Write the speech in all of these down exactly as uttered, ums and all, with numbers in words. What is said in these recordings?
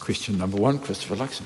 Question number one, Christopher Luxon.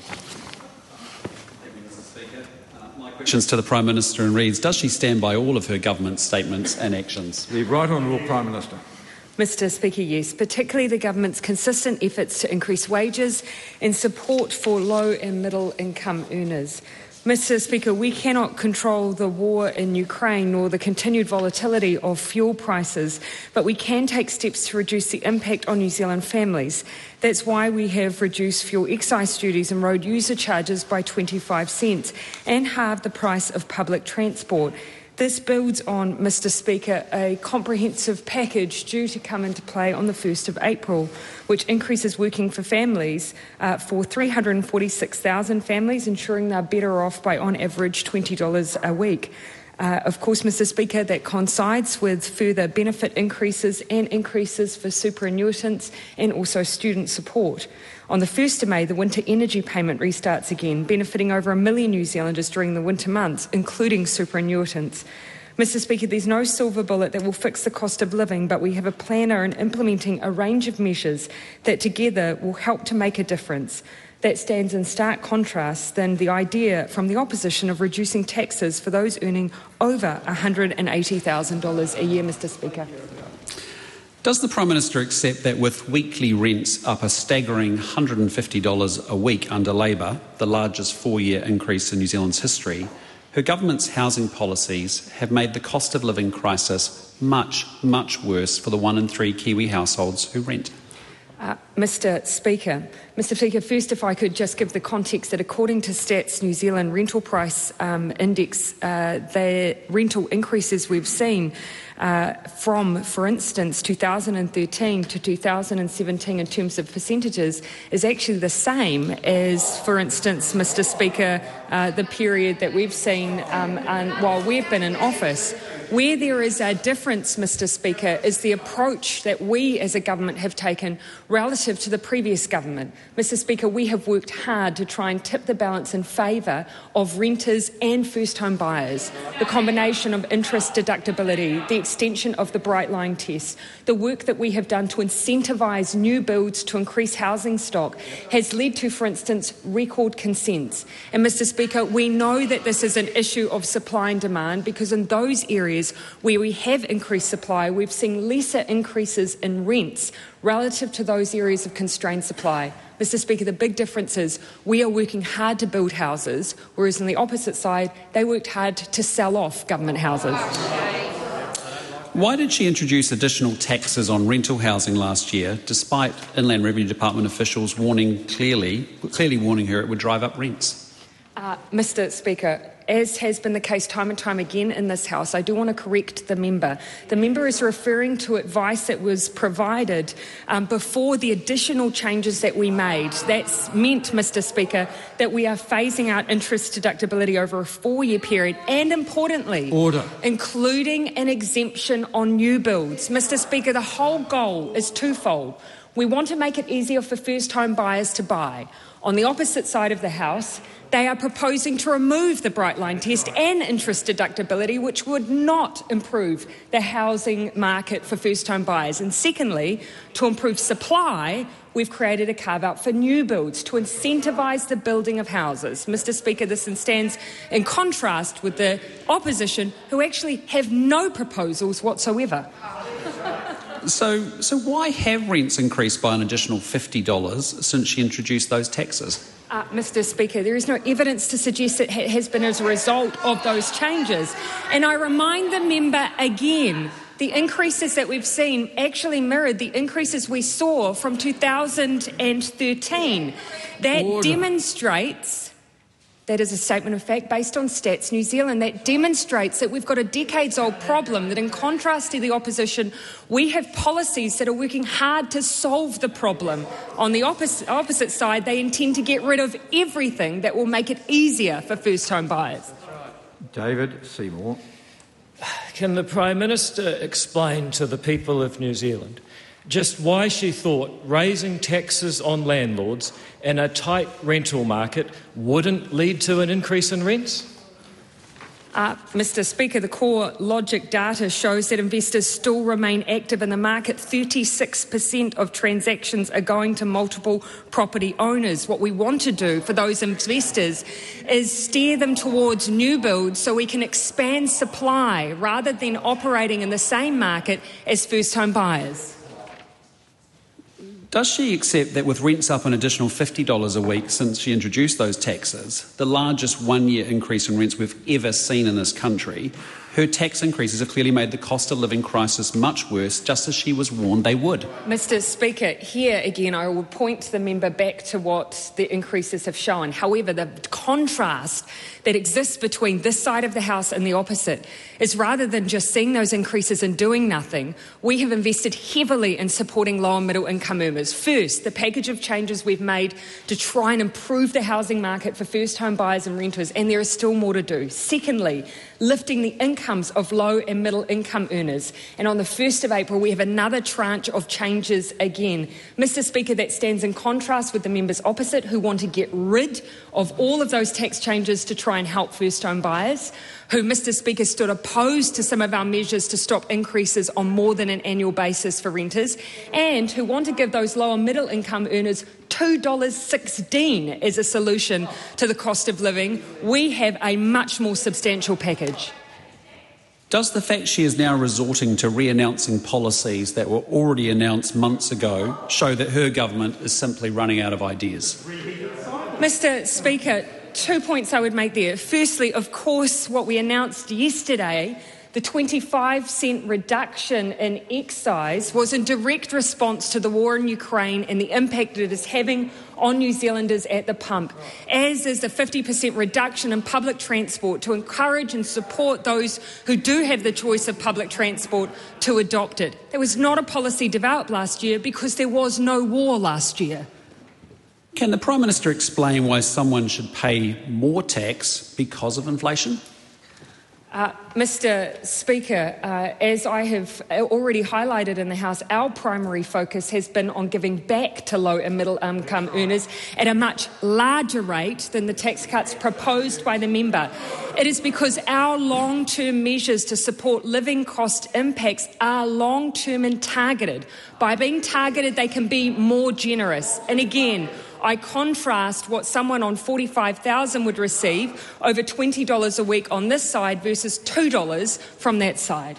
Questions to the Prime Minister and reads, does she stand by all of her government statements and actions? The Right Honourable Prime Minister. Mister Speaker, yes, particularly the government's consistent efforts to increase wages and support for low and middle income earners. Mister Speaker, we cannot control the war in Ukraine nor the continued volatility of fuel prices, but we can take steps to reduce the impact on New Zealand families. That's why we have reduced fuel excise duties and road user charges by twenty-five cents and halved the price of public transport. This builds on, Mister Speaker, a comprehensive package due to come into play on the first of April, which increases working for families uh, for three hundred forty-six thousand families, ensuring they're better off by on average twenty dollars a week. Uh, of course, Mister Speaker, that coincides with further benefit increases and increases for superannuitants and also student support. On the first of May, the winter energy payment restarts again, benefiting over a million New Zealanders during the winter months, including superannuitants. Mister Speaker, there's no silver bullet that will fix the cost of living, but we have a planner in implementing a range of measures that together will help to make a difference. That stands in stark contrast than the idea from the opposition of reducing taxes for those earning over one hundred eighty thousand dollars a year, Mister Speaker. Does the Prime Minister accept that with weekly rents up a staggering one hundred fifty dollars a week under Labour, the largest four-year increase in New Zealand's history, her government's housing policies have made the cost of living crisis much, much worse for the one in three Kiwi households who rent? Uh, Mister Speaker, Mister Speaker, first if I could just give the context that according to Stats New Zealand Rental Price um, Index, uh, the rental increases we've seen uh, from, for instance, two thousand thirteen to two thousand seventeen in terms of percentages is actually the same as, for instance, Mister Speaker, uh, the period that we've seen um, and while we've been in office. Where there is a difference, Mister Speaker, is the approach that we as a government have taken relative to the previous government. Mister Speaker, we have worked hard to try and tip the balance in favour of renters and first-home buyers. The combination of interest deductibility, the extension of the Bright Line test, the work that we have done to incentivise new builds to increase housing stock has led to, for instance, record consents. And, Mister Speaker, we know that this is an issue of supply and demand because in those areas where we have increased supply, we've seen lesser increases in rents relative to those areas of constrained supply. Mister Speaker, the big difference is we are working hard to build houses, whereas on the opposite side, they worked hard to sell off government houses. Why did she introduce additional taxes on rental housing last year, despite Inland Revenue Department officials warning clearly, clearly warning her it would drive up rents? Uh, Mister Speaker, as has been the case time and time again in this House, I do want to correct the member. The member is referring to advice that was provided um, before the additional changes that we made. That's meant, Mister Speaker, that we are phasing out interest deductibility over a four-year period and, importantly, Order. including an exemption on new builds. Mister Speaker, the whole goal is twofold. We want to make it easier for first-home buyers to buy. On the opposite side of the House, they are proposing to remove the Bright Line test and interest deductibility, which would not improve the housing market for first-home buyers. And secondly, to improve supply, we've created a carve-out for new builds to incentivise the building of houses. Mister Speaker, this stands in contrast with the opposition, who actually have no proposals whatsoever. So, so why have rents increased by an additional fifty dollars since she introduced those taxes? Uh, Mister Speaker, there is no evidence to suggest it ha- has been as a result of those changes. And I remind the member again, the increases that we've seen actually mirrored the increases we saw from two thousand thirteen. That Order. demonstrates... That is a statement of fact based on Stats New Zealand that demonstrates that we've got a decades-old problem, that in contrast to the opposition, we have policies that are working hard to solve the problem. On the opposite, opposite side, they intend to get rid of everything that will make it easier for first-home buyers. David Seymour. Can the Prime Minister explain to the people of New Zealand just why she thought raising taxes on landlords in a tight rental market wouldn't lead to an increase in rents? Uh, Mr Speaker, the core logic data shows that investors still remain active in the market. thirty-six percent of transactions are going to multiple property owners. What we want to do for those investors is steer them towards new builds so we can expand supply rather than operating in the same market as first home buyers. Does she accept that with rents up an additional fifty dollars a week since she introduced those taxes, the largest one-year increase in rents we've ever seen in this country, her tax increases have clearly made the cost of living crisis much worse, just as she was warned they would? Mr Speaker, here again I will point the member back to what the increases have shown. However, the contrast that exists between this side of the House and the opposite is rather than just seeing those increases and doing nothing, we have invested heavily in supporting low and middle income earners. First, the package of changes we've made to try and improve the housing market for first home buyers and renters, and there is still more to do. Secondly, lifting the incomes of low and middle income earners. And on the first of April, we have another tranche of changes again. Mr Speaker, that stands in contrast with the members opposite who want to get rid of all of those tax changes to try and help first home buyers, who, Mr Speaker, stood opposed to some of our measures to stop increases on more than an annual basis for renters, and who want to give those lower middle income earners two dollars sixteen as a solution to the cost of living. We have a much more substantial package. Does the fact she is now resorting to re-announcing policies that were already announced months ago show that her government is simply running out of ideas? Mr Speaker, two points I would make there. Firstly, of course, what we announced yesterday, the twenty-five cent reduction in excise, was in direct response to the war in Ukraine and the impact it is having on New Zealanders at the pump, as is the fifty percent reduction in public transport to encourage and support those who do have the choice of public transport to adopt it. There was not a policy developed last year because there was no war last year. Can the Prime Minister explain why someone should pay more tax because of inflation? Uh, Mr Speaker, uh, as I have already highlighted in the House, our primary focus has been on giving back to low and middle income earners at a much larger rate than the tax cuts proposed by the member. It is because our long-term measures to support living cost impacts are long-term and targeted. By being targeted, they can be more generous. And again, I contrast what someone on forty-five thousand dollars would receive, over twenty dollars a week on this side, versus two dollars from that side.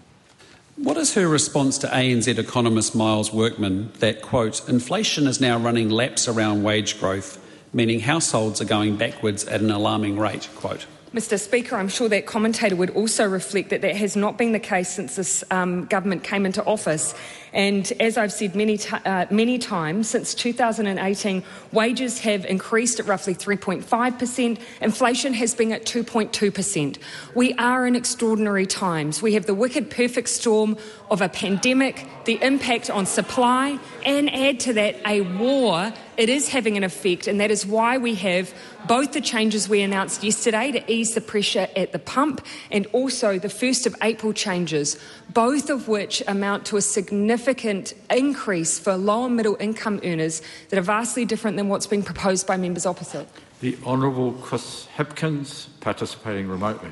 What is her response to A N Z economist Miles Workman that, quote, inflation is now running laps around wage growth, meaning households are going backwards at an alarming rate, quote? Mr Speaker, I'm sure that commentator would also reflect that that has not been the case since this um, government came into office. And as I've said many, t- uh, many times, since two thousand eighteen, wages have increased at roughly three point five percent. Inflation has been at two point two percent. We are in extraordinary times. We have the wicked perfect storm of a pandemic, the impact on supply, and add to that a war. It is having an effect, and that is why we have both the changes we announced yesterday to ease the pressure at the pump and also the first of April changes, both of which amount to a significant increase for low and middle income earners that are vastly different than what's being proposed by members opposite. The Honourable Chris Hipkins, participating remotely.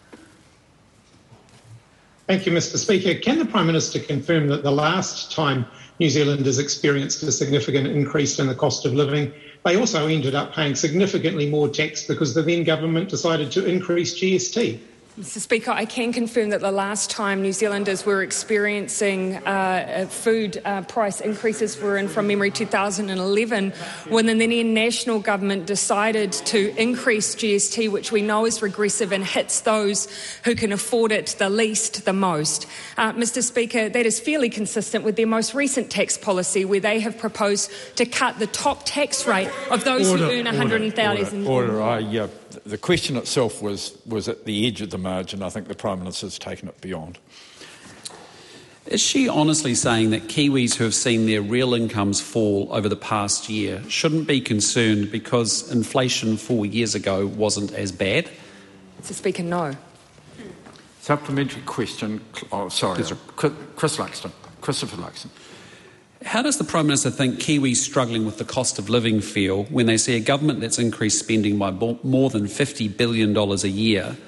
Thank you, Mr Speaker. Can the Prime Minister confirm that the last time New Zealanders experienced a significant increase in the cost of living, they also ended up paying significantly more tax because the then government decided to increase G S T? Mr Speaker, I can confirm that the last time New Zealanders were experiencing uh, food uh, price increases were in, from memory, two thousand eleven, when the then national government decided to increase G S T, which we know is regressive and hits those who can afford it the least, the most. Uh, Mr Speaker, that is fairly consistent with their most recent tax policy, where they have proposed to cut the top tax rate of those Order, who earn one hundred thousand dollars. Order, order. I, uh, the question itself was, was at the edge of the margin. I think the Prime Minister has taken it beyond. Is she honestly saying that Kiwis who have seen their real incomes fall over the past year shouldn't be concerned because inflation four years ago wasn't as bad? Mister Speaker, no. Supplementary question. Oh, sorry. Chris Luxton. Christopher Luxton. How does the Prime Minister think Kiwis struggling with the cost of living feel when they see a government that's increased spending by more than fifty billion dollars a year,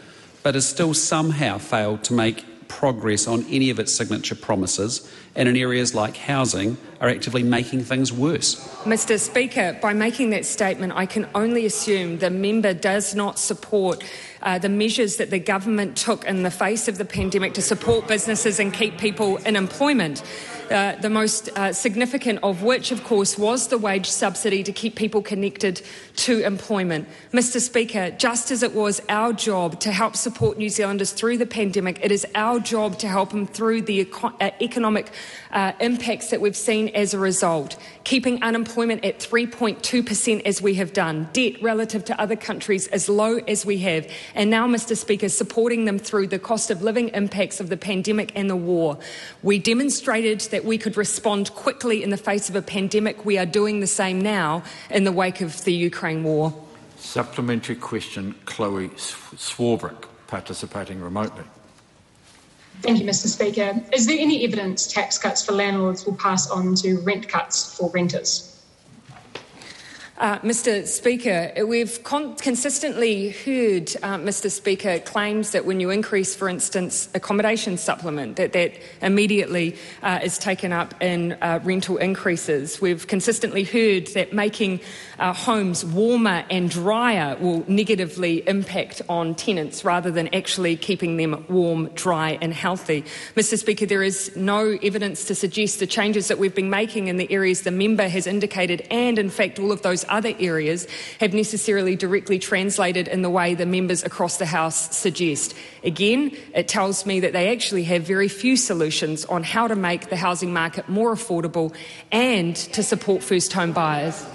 but has still somehow failed to make progress on any of its signature promises, and in areas like housing are actively making things worse. Mister Speaker, by making that statement, I can only assume the member does not support uh, the measures that the government took in the face of the pandemic to support businesses and keep people in employment. Uh, the most uh, significant of which, of course, was the wage subsidy to keep people connected to employment. Mister Speaker, just as it was our job to help support New Zealanders through the pandemic, it is our job to help them through the eco- uh, economic uh, impacts that we've seen as a result. Keeping unemployment at three point two percent as we have done, debt relative to other countries as low as we have, and now, Mister Speaker, supporting them through the cost of living impacts of the pandemic and the war. We demonstrated that we could respond quickly in the face of a pandemic. We are doing the same now in the wake of the Ukraine war. Supplementary question, Chloe Swarbrick, participating remotely. Thank you, Mister Speaker. Is there any evidence tax cuts for landlords will pass on to rent cuts for renters? Uh, Mister Speaker, we've con- consistently heard, uh, Mister Speaker, claims that when you increase, for instance, accommodation supplement, that that immediately uh, is taken up in uh, rental increases. We've consistently heard that making uh, homes warmer and drier will negatively impact on tenants rather than actually keeping them warm, dry and healthy. Mister Speaker, there is no evidence to suggest the changes that we've been making in the areas the member has indicated, and in fact all of those other areas, have necessarily directly translated in the way the members across the House suggest. Again, it tells me that they actually have very few solutions on how to make the housing market more affordable and to support first home buyers.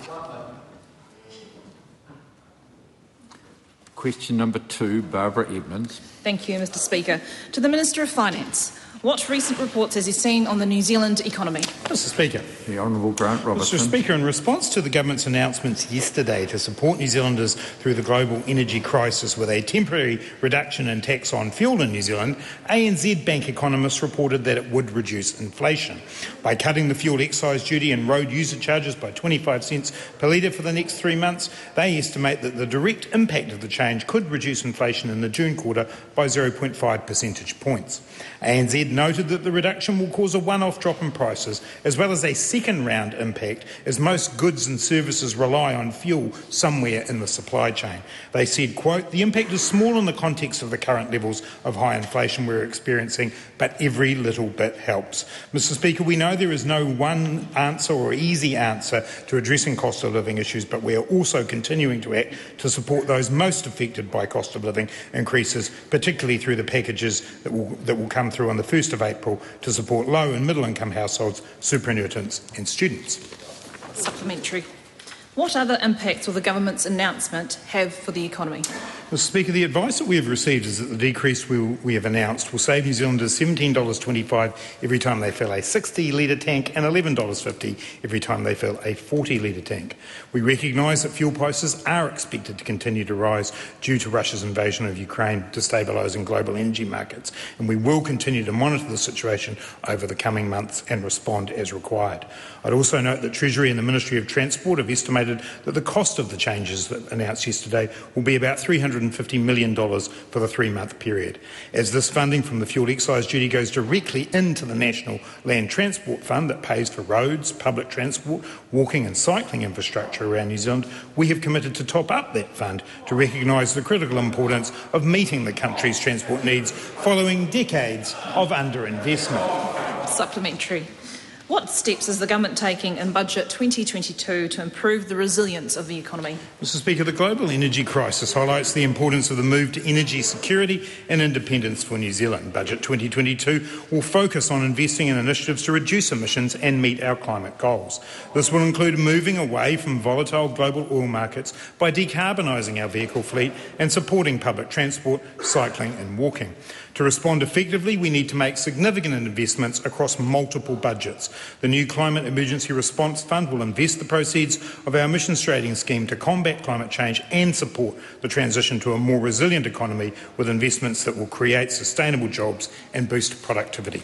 Question number two, Barbara Edmonds. Thank you, Mister Speaker. To the Minister of Finance, what recent reports has he seen on the New Zealand economy? Mister Speaker. The Honourable Grant Robertson. Mister Speaker, in response to the government's announcements yesterday to support New Zealanders through the global energy crisis with a temporary reduction in tax on fuel in New Zealand, A N Z Bank economists reported that it would reduce inflation. By cutting the fuel excise duty and road user charges by twenty-five cents per litre for the next three months, they estimate that the direct impact of the change could reduce inflation in the June quarter by zero point five percentage points. A N Z noted that the reduction will cause a one-off drop in prices as well as a second-round impact, as most goods and services rely on fuel somewhere in the supply chain. They said, quote, "The impact is small in the context of the current levels of high inflation we're experiencing, but every little bit helps." Mister Speaker, we know there is no one answer or easy answer to addressing cost of living issues, but we are also continuing to act to support those most affected by cost of living increases, particularly through the packages that will, that will come through on the first of April to support low and middle income households, superannuitants and students. Supplementary. What other impacts will the government's announcement have for the economy? Mister Speaker, the advice that we have received is that the decrease we, we have announced will save New Zealanders seventeen dollars twenty-five every time they fill a sixty litre tank and eleven dollars fifty every time they fill a forty litre tank. We recognise that fuel prices are expected to continue to rise due to Russia's invasion of Ukraine, destabilising global energy markets, and we will continue to monitor the situation over the coming months and respond as required. I'd also note that Treasury and the Ministry of Transport have estimated that the cost of the changes that announced yesterday will be about three hundred fifty million dollars for the three-month period. As this funding from the fuel excise duty goes directly into the National Land Transport Fund that pays for roads, public transport, walking and cycling infrastructure around New Zealand, we have committed to top up that fund to recognise the critical importance of meeting the country's transport needs following decades of underinvestment. Supplementary. What steps is the government taking in Budget twenty twenty-two to improve the resilience of the economy? Mister Speaker, the global energy crisis highlights the importance of the move to energy security and independence for New Zealand. Budget twenty twenty-two will focus on investing in initiatives to reduce emissions and meet our climate goals. This will include moving away from volatile global oil markets by decarbonising our vehicle fleet and supporting public transport, cycling and walking. To respond effectively, we need to make significant investments across multiple budgets. The new Climate Emergency Response Fund will invest the proceeds of our emissions trading scheme to combat climate change and support the transition to a more resilient economy with investments that will create sustainable jobs and boost productivity.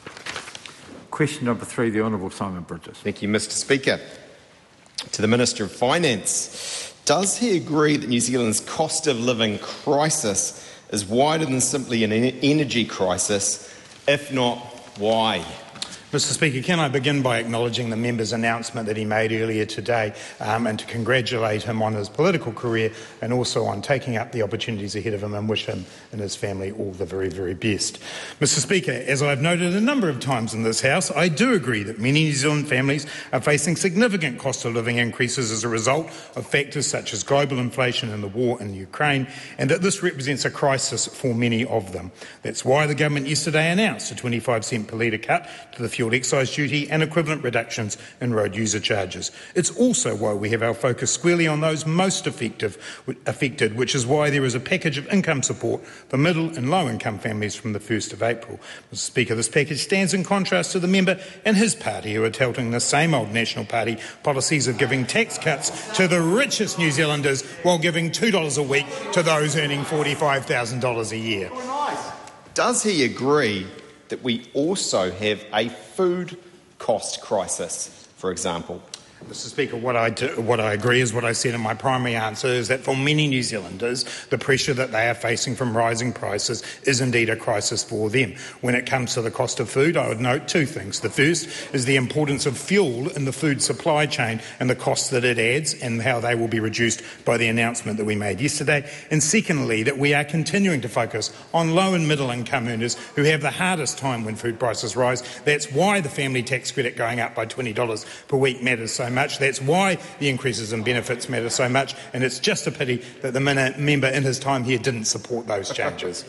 Question number three, the Honourable Simon Bridges. Thank you, Mister Speaker. To the Minister of Finance, does he agree that New Zealand's cost of living crisis is wider than simply an energy crisis. If not, why? Mister Speaker, can I begin by acknowledging the member's announcement that he made earlier today um, and to congratulate him on his political career and also on taking up the opportunities ahead of him, and wish him and his family all the very, very best. Mister Speaker, as I've noted a number of times in this House, I do agree that many New Zealand families are facing significant cost of living increases as a result of factors such as global inflation and the war in Ukraine, and that this represents a crisis for many of them. That's why the government yesterday announced a twenty-five cent per litre cut to the fuel excise duty and equivalent reductions in road user charges. It's also why we have our focus squarely on those most effective, affected, which is why there is a package of income support for middle and low income families from the first of April. Mister Speaker, this package stands in contrast to the member and his party, who are touting the same old National Party policies of giving tax cuts to the richest New Zealanders while giving two dollars a week to those earning forty-five thousand dollars a year. Does he agree that we also have a food cost crisis, for example? Mister Speaker, what I, do, what I agree is what I said in my primary answer, is that for many New Zealanders, the pressure that they are facing from rising prices is indeed a crisis for them. When it comes to the cost of food, I would note two things. The first is the importance of fuel in the food supply chain and the costs that it adds and how they will be reduced by the announcement that we made yesterday. And secondly, that we are continuing to focus on low and middle income earners who have the hardest time when food prices rise. That's why the family tax credit going up by twenty dollars per week matters so much. That's why the increases in benefits matter so much, and it's just a pity that the member in his time here didn't support those changes.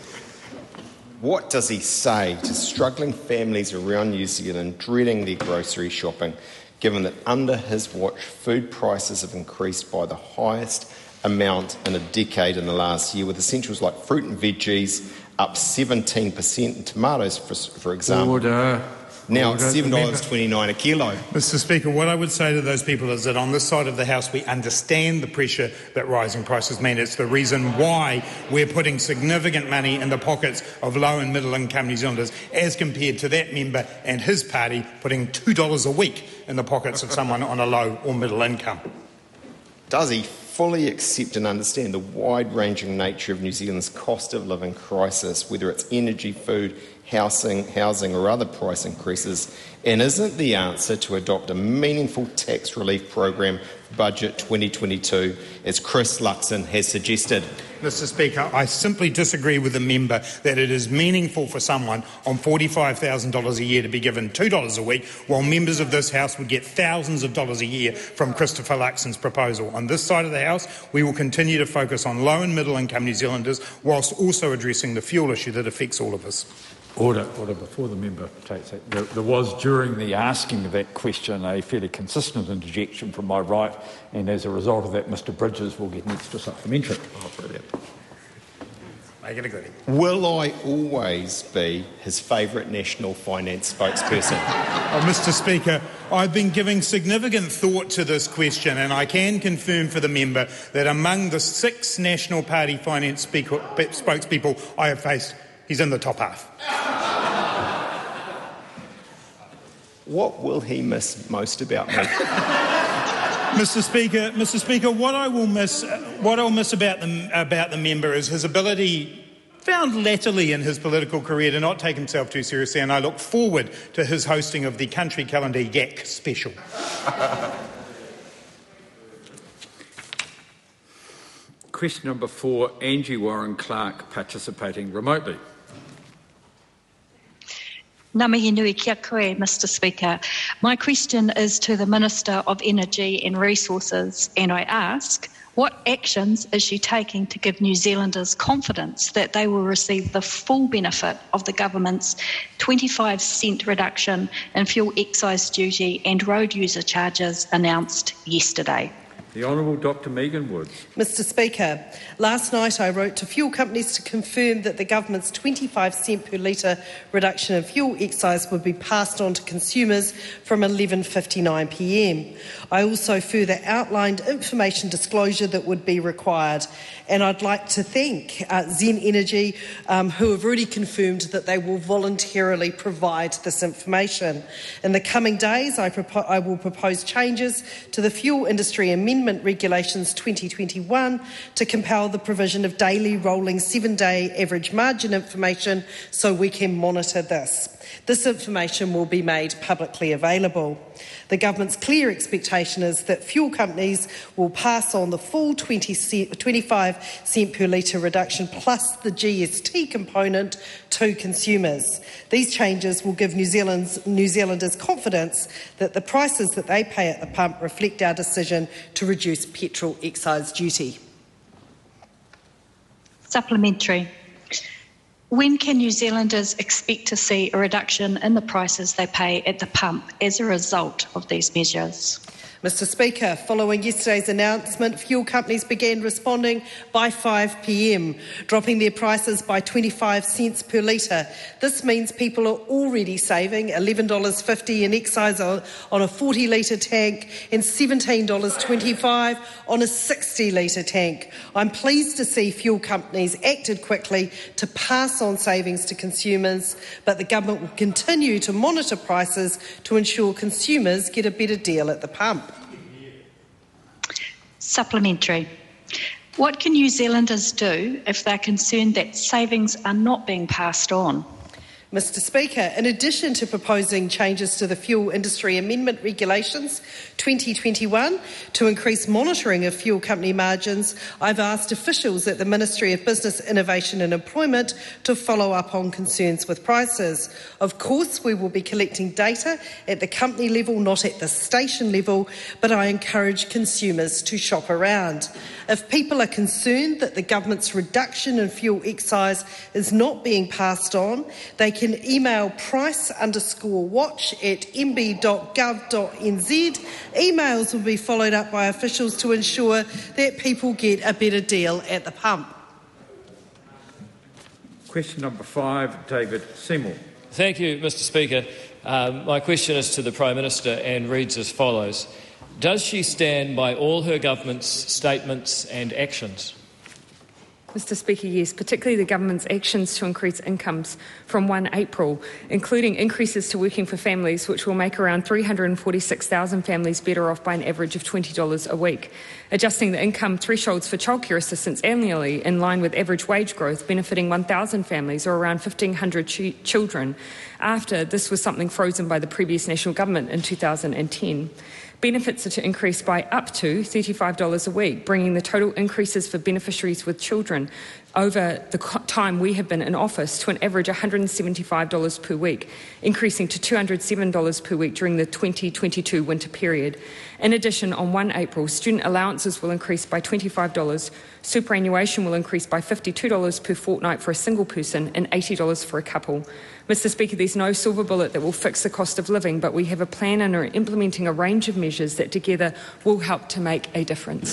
What does he say to struggling families around New Zealand dreading their grocery shopping, given that under his watch food prices have increased by the highest amount in a decade in the last year, with essentials like fruit and veggies up seventeen percent and tomatoes, for, for example. Order. Now it's seven dollars twenty-nine a kilo. Mister Speaker, what I would say to those people is that on this side of the House we understand the pressure that rising prices mean. It's the reason why we're putting significant money in the pockets of low and middle income New Zealanders, as compared to that member and his party putting two dollars a week in the pockets of someone on a low or middle income. Does he fully accept and understand the wide-ranging nature of New Zealand's cost of living crisis, whether it's energy, food, housing, housing or other price increases? And isn't the answer to adopt a meaningful tax relief program for Budget twenty twenty-two, as Chris Luxon has suggested? Mister Speaker, I simply disagree with the member that it is meaningful for someone on forty-five thousand dollars a year to be given two dollars a week, while members of this House would get thousands of dollars a year from Christopher Luxon's proposal. On this side of the House, we will continue to focus on low and middle income New Zealanders, whilst also addressing the fuel issue that affects all of us. Order, order. Before the member takes it, there, there was during the asking of that question a fairly consistent interjection from my right, and as a result of that, Mister Bridges will get an extra supplementary. Oh, brilliant. Make it a goodie. Will I always be his favourite national finance spokesperson? Oh, Mister Speaker, I've been giving significant thought to this question, and I can confirm for the member that among the six National Party finance speaker, spokespeople I have faced, he's in the top half. What will he miss most about me? Mister Speaker, Mister Speaker, what I will miss, what I'll miss about the about the member is his ability, found latterly in his political career, to not take himself too seriously, and I look forward to his hosting of the Country Calendar Yak special. Question number four, Angie Warren Clark, participating remotely. Ngā mihi nui kia koe, Mister Speaker. My question is to the Minister of Energy and Resources, and I ask, what actions is she taking to give New Zealanders confidence that they will receive the full benefit of the government's twenty-five cent reduction in fuel excise duty and road user charges announced yesterday? The Honourable Doctor Megan Woods. Mister Speaker, last night I wrote to fuel companies to confirm that the government's twenty-five cent per litre reduction in fuel excise would be passed on to consumers from eleven fifty-nine p m. I also further outlined information disclosure that would be required, and I'd like to thank uh, Zen Energy, um, who have already confirmed that they will voluntarily provide this information. In the coming days, I, propo- I will propose changes to the fuel industry amendment Amendment Regulations twenty twenty-one to compel the provision of daily rolling seven-day average margin information so we can monitor this. This information will be made publicly available. The government's clear expectation is that fuel companies will pass on the full twenty-five cent per litre reduction plus the G S T component to consumers. These changes will give New Zealand's, New Zealanders confidence that the prices that they pay at the pump reflect our decision to reduce petrol excise duty. Supplementary. When can New Zealanders expect to see a reduction in the prices they pay at the pump as a result of these measures? Mister Speaker, following yesterday's announcement, fuel companies began responding by five p m, dropping their prices by twenty-five cents per litre. This means people are already saving eleven dollars fifty in excise on a forty litre tank and seventeen dollars twenty-five on a sixty litre tank. I'm pleased to see fuel companies acted quickly to pass on savings to consumers, but the government will continue to monitor prices to ensure consumers get a better deal at the pump. Supplementary. What can New Zealanders do if they're concerned that savings are not being passed on? Mister Speaker, in addition to proposing changes to the Fuel Industry Amendment Regulations twenty twenty-one to increase monitoring of fuel company margins, I've asked officials at the Ministry of Business, Innovation and Employment to follow up on concerns with prices. Of course, we will be collecting data at the company level, not at the station level, but I encourage consumers to shop around. If people are concerned that the government's reduction in fuel excise is not being passed on, they can email price underscore watch at m b dot gov dot n z. Emails will be followed up by officials to ensure that people get a better deal at the pump. Question number five, David Seymour. Thank you, Mister Speaker. Um, my question is to the Prime Minister and reads as follows. Does she stand by all her government's statements and actions? Mister Speaker, yes, particularly the government's actions to increase incomes from the first of April, including increases to working for families, which will make around three hundred forty-six thousand families better off by an average of twenty dollars a week, adjusting the income thresholds for childcare assistance annually in line with average wage growth, benefiting one thousand families or around fifteen hundred ch- children, after this was something frozen by the previous national government in two thousand ten. Benefits are to increase by up to thirty-five dollars a week, bringing the total increases for beneficiaries with children over the time we have been in office to an average of one hundred seventy-five dollars per week, increasing to two hundred seven dollars per week during the twenty twenty-two winter period. In addition, on the first of April, student allowances will increase by twenty-five dollars, superannuation will increase by fifty-two dollars per fortnight for a single person and eighty dollars for a couple. Mister Speaker, there's no silver bullet that will fix the cost of living, but we have a plan and are implementing a range of measures that together will help to make a difference.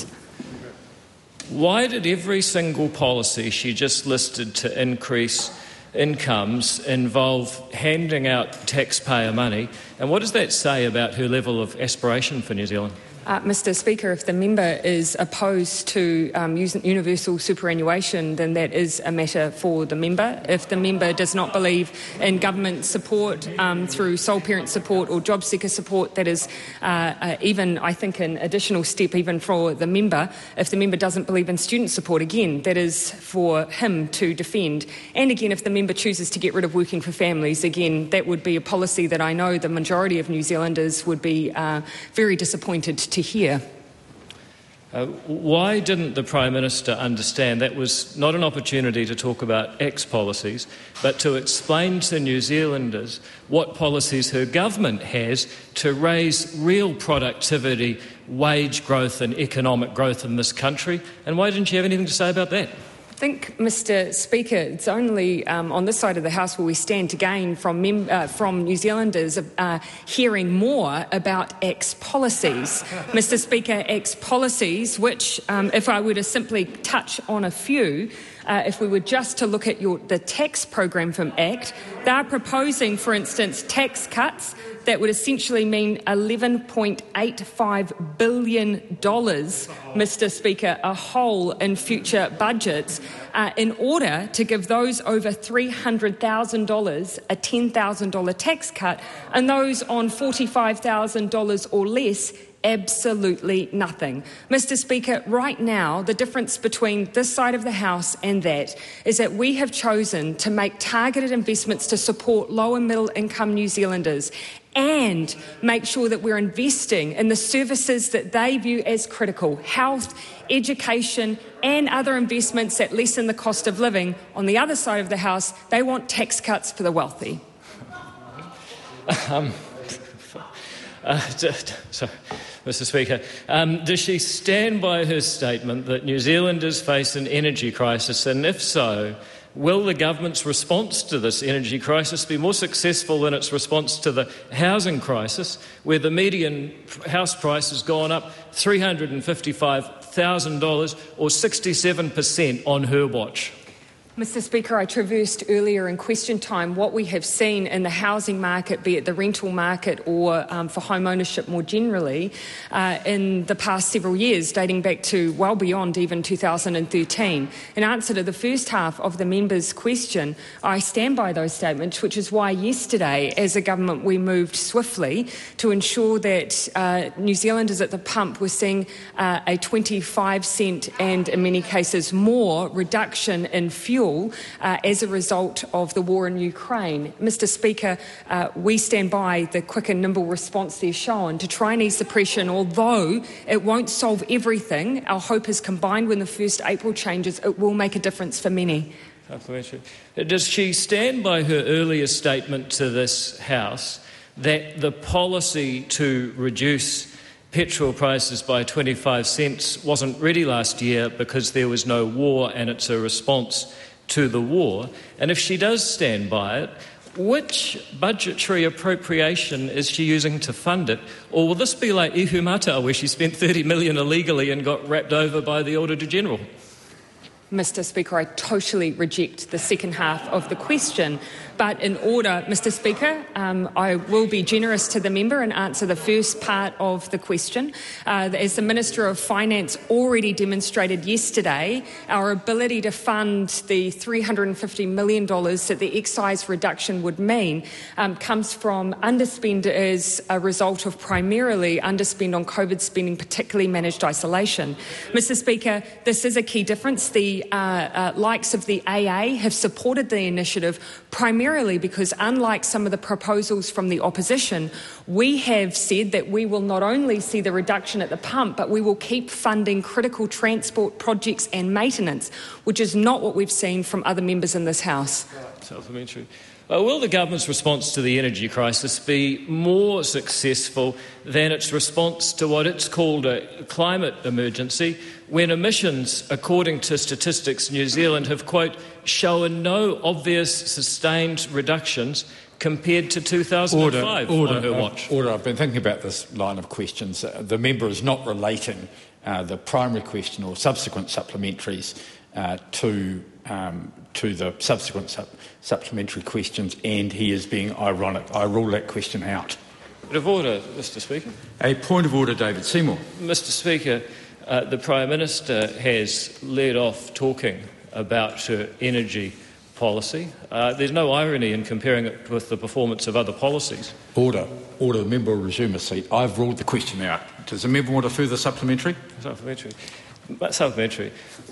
Why did every single policy she just listed to increase incomes involve handing out taxpayer money? And what does that say about her level of aspiration for New Zealand? Uh, Mister Speaker, if the member is opposed to um, universal superannuation, then that is a matter for the member. If the member does not believe in government support um, through sole parent support or job seeker support, that is uh, uh, even, I think, an additional step even for the member. If the member doesn't believe in student support, again, that is for him to defend. And again, if the member chooses to get rid of working for families, again, that would be a policy that I know the majority of New Zealanders would be uh, very disappointed to hear. Uh, why didn't the Prime Minister understand that was not an opportunity to talk about X policies, but to explain to New Zealanders what policies her government has to raise real productivity, wage growth and economic growth in this country? And why didn't she have anything to say about that? I think, Mister Speaker, it's only um, on this side of the House where we stand to gain from, mem- uh, from New Zealanders uh, hearing more about X policies. Mister Speaker, X policies, which, um, if I were to simply touch on a few, uh, if we were just to look at your, the tax program from ACT, they are proposing, for instance, tax cuts that would essentially mean eleven point eight five billion dollars, Mister Speaker, a hole in future budgets uh, in order to give those over three hundred thousand dollars a ten thousand dollars tax cut and those on forty-five thousand dollars or less absolutely nothing. Mister Speaker, right now, the difference between this side of the House and that is that we have chosen to make targeted investments to support low and middle income New Zealanders and make sure that we're investing in the services that they view as critical: health, education and other investments that lessen the cost of living. On the other side of the House, they want tax cuts for the wealthy. Um, uh, sorry, Mister Speaker, um, does she stand by her statement that New Zealanders face an energy crisis, and if so, will the government's response to this energy crisis be more successful than its response to the housing crisis, where the median house price has gone up three hundred fifty-five thousand dollars or sixty-seven percent on her watch? Mister Speaker, I traversed earlier in question time what we have seen in the housing market, be it the rental market or um, for home ownership more generally, uh, in the past several years, dating back to well beyond even two thousand thirteen. In answer to the first half of the member's question, I stand by those statements, which is why yesterday, as a government, we moved swiftly to ensure that uh, New Zealanders at the pump were seeing uh, a twenty-five cent and, in many cases, more reduction in fuel Uh, as a result of the war in Ukraine. Mister Speaker, uh, we stand by the quick and nimble response they've shown to try and ease the pressure, and although it won't solve everything, our hope is combined with the first April changes, it will make a difference for many. Does she stand by her earlier statement to this House that the policy to reduce petrol prices by twenty-five cents wasn't ready last year because there was no war and it's a response to the war? And if she does stand by it, which budgetary appropriation is she using to fund it? Or will this be like Ihumata, where she spent thirty million dollars illegally and got wrapped over by the Auditor General? Mister Speaker, I totally reject the second half of the question. But in order, Mister Speaker, um, I will be generous to the member and answer the first part of the question. Uh, as the Minister of Finance already demonstrated yesterday, our ability to fund the three hundred fifty million dollars that the excise reduction would mean um, comes from underspend as a result of primarily underspend on COVID spending, particularly managed isolation. Mister Speaker, this is a key difference. The uh, uh, likes of the A A have supported the initiative primarily because, unlike some of the proposals from the opposition, we have said that we will not only see the reduction at the pump, but we will keep funding critical transport projects and maintenance, which is not what we've seen from other members in this House. Supplementary. Uh, will the government's response to the energy crisis be more successful than its response to what it's called a climate emergency, when emissions, according to Statistics New Zealand, have, quote, shown no obvious sustained reductions compared to two thousand five order, on her order, watch? Order. I've been thinking about this line of questions. Uh, the member is not relating uh, the primary question or subsequent supplementaries uh, to um, to the subsequent sup- supplementary questions, and he is being ironic. I rule that question out. Point of order, Mister Speaker. A point of order, David Seymour. Mister Speaker, uh, the Prime Minister has led off talking about her energy policy. Uh, there's no irony in comparing it with the performance of other policies. Order. Order. The member will resume his seat. I've ruled the question out. Does the member want a further supplementary? Supplementary. Supplementary.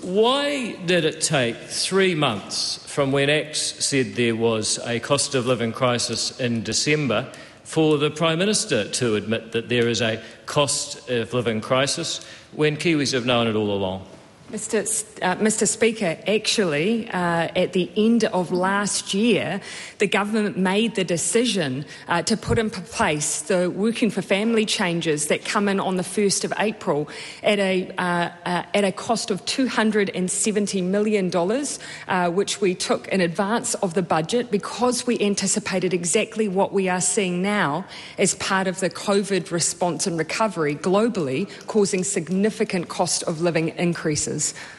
Why did it take three months from when Act said there was a cost of living crisis in December for the Prime Minister to admit that there is a cost of living crisis when Kiwis have known it all along? Mister Uh, Mister Speaker, actually, uh, at the end of last year, the government made the decision uh, to put in place the Working for Family changes that come in on the first of April at a uh, uh, at a cost of two hundred seventy million dollars, uh, which we took in advance of the budget because we anticipated exactly what we are seeing now as part of the COVID response and recovery globally, causing significant cost of living increases.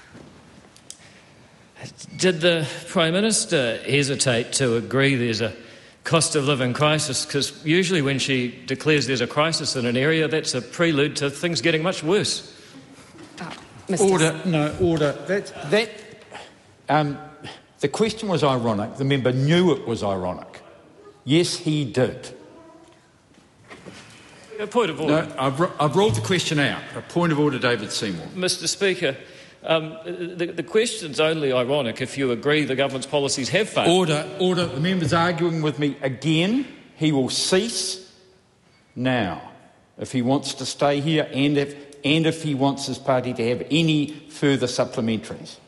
Did the Prime Minister hesitate to agree there's a cost of living crisis? Because usually when she declares there's a crisis in an area, that's a prelude to things getting much worse. Oh, order. No, order. That, that, um, the question was ironic. The member knew it was ironic. Yes, he did. A point of order. No, I've, I've ruled the question out. A point of order, David Seymour. Mister Speaker, um, the, the question's only ironic if you agree the government's policies have failed. Order, order. The member's arguing with me again. He will cease now if he wants to stay here and if, and if he wants his party to have any further supplementaries.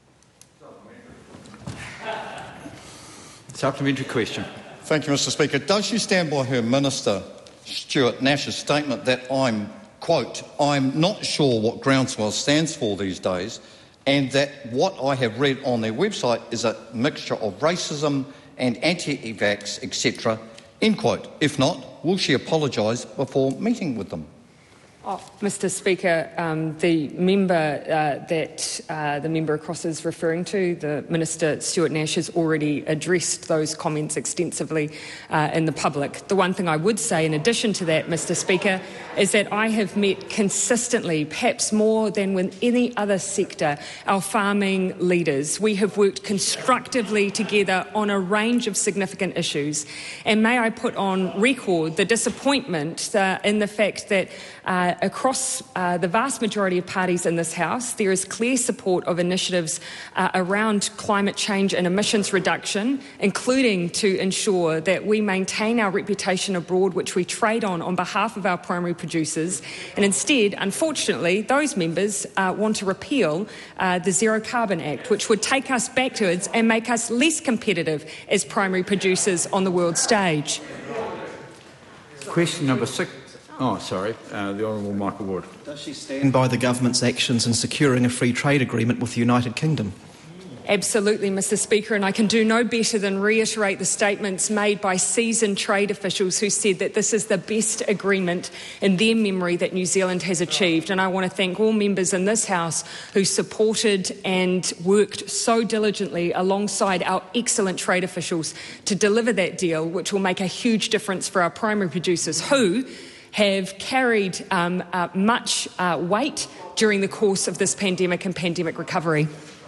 Supplementary question. Thank you, Mister Speaker. Does she stand by her Minister, Stuart Nash's statement that I'm, quote, I'm not sure what Groundswell stands for these days, and that what I have read on their website is a mixture of racism and anti-vax, et cetera, end quote. If not, will she apologise before meeting with them? Oh, Mister Speaker, um, the member uh, that uh, the member across is referring to, the Minister Stuart Nash, has already addressed those comments extensively uh, in the public. The one thing I would say in addition to that, Mister Speaker, is that I have met consistently, perhaps more than with any other sector, our farming leaders. We have worked constructively together on a range of significant issues. And may I put on record the disappointment uh, in the fact that uh, across uh, the vast majority of parties in this House, there is clear support of initiatives uh, around climate change and emissions reduction, including to ensure that we maintain our reputation abroad, which we trade on on behalf of our primary producers. And instead, unfortunately, those members uh, want to repeal uh, the Zero Carbon Act, which would take us backwards and make us less competitive as primary producers on the world stage. Question number six. Oh, sorry, uh, the Honourable Michael Wood. Does she stand by the government's actions in securing a free trade agreement with the United Kingdom? Absolutely, Mister Speaker, and I can do no better than reiterate the statements made by seasoned trade officials who said that this is the best agreement in their memory that New Zealand has achieved. And I want to thank all members in this House who supported and worked so diligently alongside our excellent trade officials to deliver that deal, which will make a huge difference for our primary producers who have carried um, uh, much uh, weight during the course of this pandemic and pandemic recovery.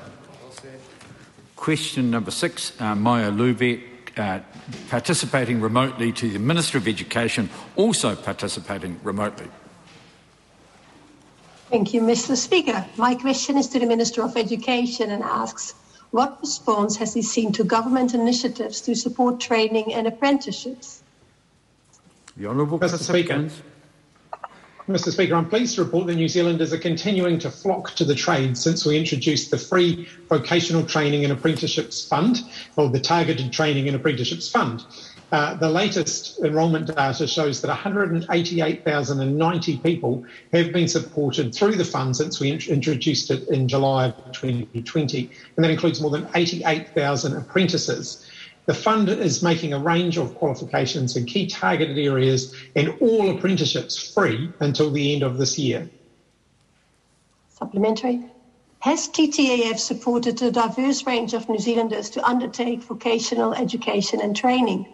Question number six, uh, Maya Lubeck, uh, participating remotely to the Minister of Education, also participating remotely. Thank you, Mister Speaker. My question is to the Minister of Education and asks, what response has he seen to government initiatives to support training and apprenticeships? The Honourable Mister Speaker, Mister Speaker, I'm pleased to report that New Zealanders are continuing to flock to the trade since we introduced the free vocational training and apprenticeships fund, or the targeted training and apprenticeships fund. Uh, the latest enrolment data shows that one hundred eighty-eight thousand ninety people have been supported through the fund since we int- introduced it in July of twenty twenty, and that includes more than eighty-eight thousand apprentices. The fund is making a range of qualifications in key targeted areas and all apprenticeships free until the end of this year. Supplementary. Has T T A F supported a diverse range of New Zealanders to undertake vocational education and training?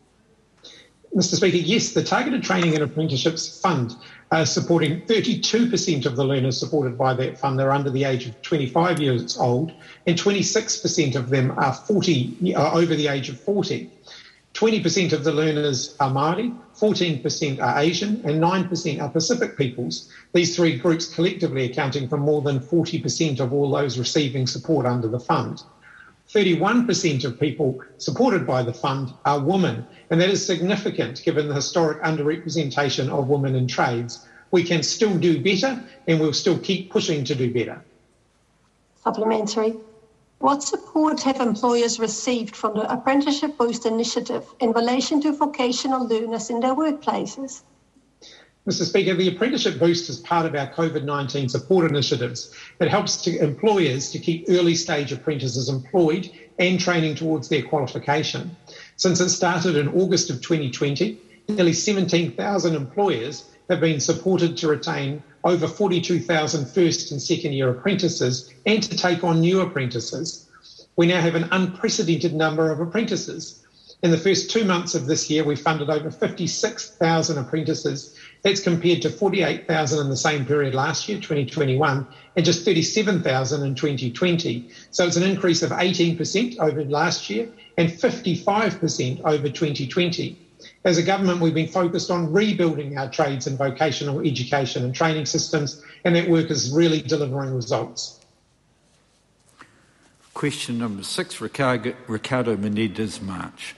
Mister Speaker, yes, the Targeted Training and Apprenticeships Fund uh, supporting thirty-two percent of the learners supported by that fund are under the age of twenty-five years old, and twenty-six percent of them are forty, are over the age of forty. twenty percent of the learners are Māori, fourteen percent are Asian, and nine percent are Pacific peoples, these three groups collectively accounting for more than forty percent of all those receiving support under the fund. thirty-one percent of people supported by the fund are women, and that is significant given the historic underrepresentation of women in trades. We can still do better, and we'll still keep pushing to do better. Supplementary. What support have employers received from the Apprenticeship Boost initiative in relation to vocational learners in their workplaces? Mister Speaker, the Apprenticeship Boost is part of our COVID nineteen support initiatives. It helps to employers to keep early-stage apprentices employed and training towards their qualification. Since it started in August of twenty twenty, nearly seventeen thousand employers have been supported to retain over forty-two thousand first and second year apprentices and to take on new apprentices. We now have an unprecedented number of apprentices. In the first two months of this year, we funded over fifty-six thousand apprentices. That's compared to forty-eight thousand in the same period last year, twenty twenty-one, and just thirty-seven thousand in twenty twenty. So it's an increase of eighteen percent over last year and fifty-five percent over twenty twenty. As a government, we've been focused on rebuilding our trades and vocational education and training systems, and that work is really delivering results. Question number six, Ricardo, Ricardo Menendez March.